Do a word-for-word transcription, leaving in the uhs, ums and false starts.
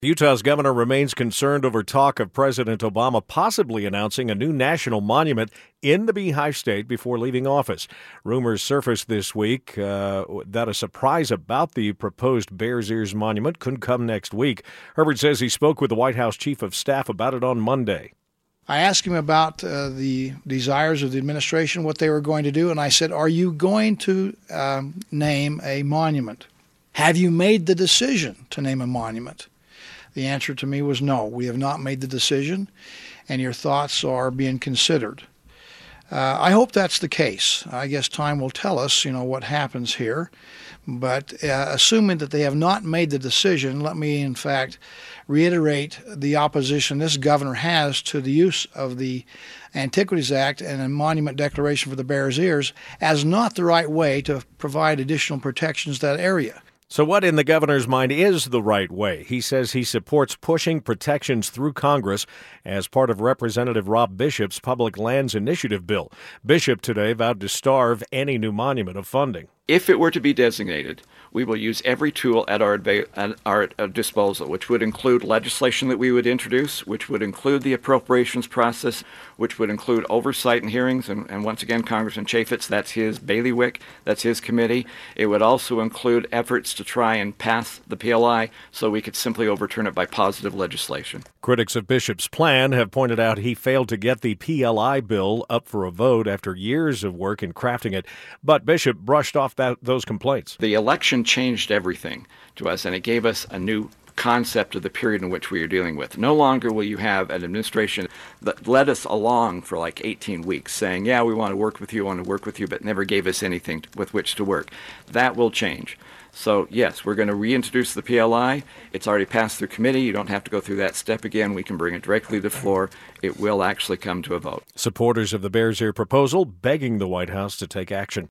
Utah's governor remains concerned over talk of President Obama possibly announcing a new national monument in the Beehive State before leaving office. Rumors surfaced this week uh, that a surprise about the proposed Bears Ears monument could come next week. Herbert says he spoke with the White House chief of staff about it on Monday. I asked him about uh, the desires of the administration, what they were going to do, and I said, are you going to um, name a monument? Have you made the decision to name a monument? The answer to me was no, we have not made the decision, and your thoughts are being considered. Uh, I hope that's the case. I guess time will tell us, you know, what happens here. But uh, assuming that they have not made the decision, let me, in fact, reiterate the opposition this governor has to the use of the Antiquities Act and a monument declaration for the Bears Ears as not the right way to provide additional protections to that area. So what in the governor's mind is the right way? He says he supports pushing protections through Congress as part of Representative Rob Bishop's Public Lands Initiative bill. Bishop today vowed to starve any new monument of funding. If it were to be designated, we will use every tool at our, at our disposal, which would include legislation that we would introduce, which would include the appropriations process, which would include oversight and hearings. And, and once again, Congressman Chaffetz, that's his bailiwick, that's his committee. It would also include efforts to try and pass the P L I so we could simply overturn it by positive legislation. Critics of Bishop's plan have pointed out he failed to get the P L I bill up for a vote after years of work in crafting it. But Bishop brushed off that, those complaints. The election changed everything to us, and it gave us a new concept of the period in which we are dealing with. No longer will you have an administration that led us along for like eighteen weeks saying, yeah, we want to work with you, want to work with you, but never gave us anything with which to work. That will change. So, yes, we're going to reintroduce the P L I. It's already passed through committee. You don't have to go through that step again. We can bring it directly to the floor. It will actually come to a vote. Supporters of the Bears Ear proposal begging the White House to take action.